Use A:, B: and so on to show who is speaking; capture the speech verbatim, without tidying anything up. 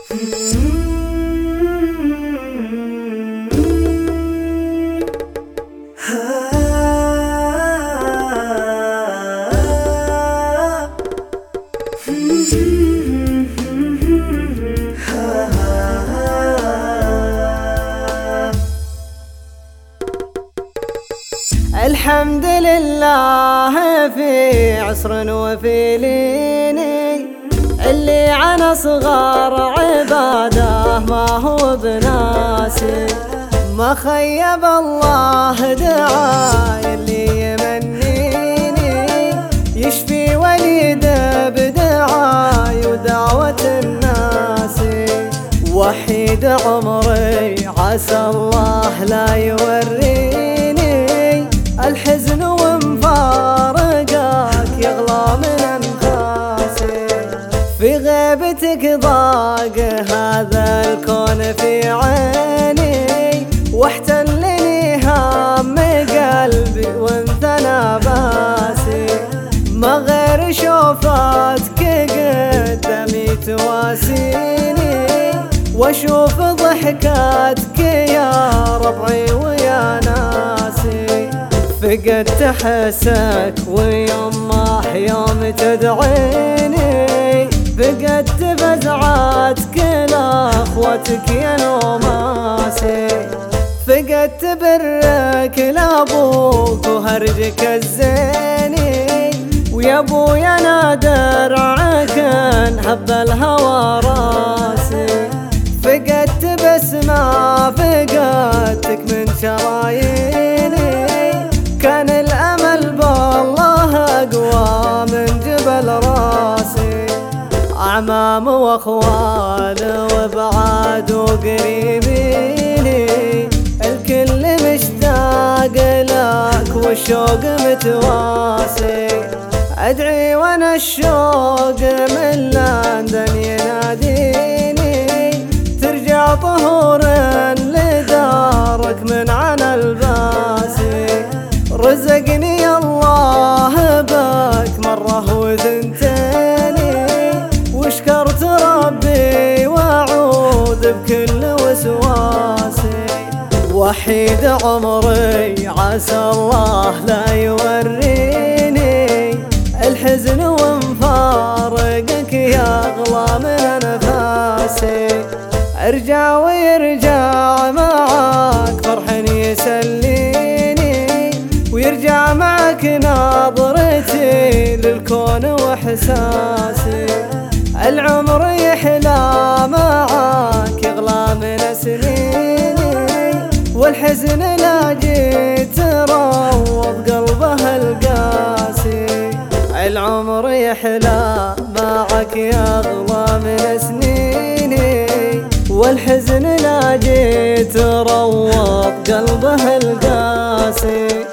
A: الحمد لله في عسر وفي لين، اللي عن صغار عباده ما هو بناسي. ما خيب الله دعاي اللي يمنيني، يشفي وليده بدعاي ودعوة الناس. وحيد عمري عسى الله لا يوريني الحزن ومفارقك يغلى من انفاسي. في غيبتك ضاق هذا الكون في عيني، واحتلني هم قلبي وانثنى باسي. ما غير شوفتك قدامي تواسيني، واشوف ضحكاتك يا ربعي ويا ناسي. فقدت حسك ويمه يوم تدعيني، فقدت فزعاتك لاخوتك يا نوماسي. فقدت برك لابوك وهرجك الزيني، ويا ابويا نادر عكن هب الهوى راسي. فقدت بسمة فقدتك من شراييني، كان الأمل بالله أقوى من جبل راسي. أعمام وأخوال وبعاد وقريبيني، الكل مشتاق لك والشوق متواسي. أدعي وأنا الشوق من لندن يناديني، ترجع طهورا لدارك من عنا الباسي. رزقني الله بك مرة وثنتيني، وشكرت ربي واعود بكل وسواسي. وحيد عمري عسى الله لا يوريني الحزن ومفارقك يغلى من انفاسي. ارجع ويرجع معاك فرح يسليني، ويرجع معك ناظرتي للكون واحساسي. العمر يحلى معاك يغلى من سنيني، والحزن لا جيت روض قلبه القاسي. العمر يحلى معك يغلى من سنيني، والحزن لا جيت روض قلبه القاسي.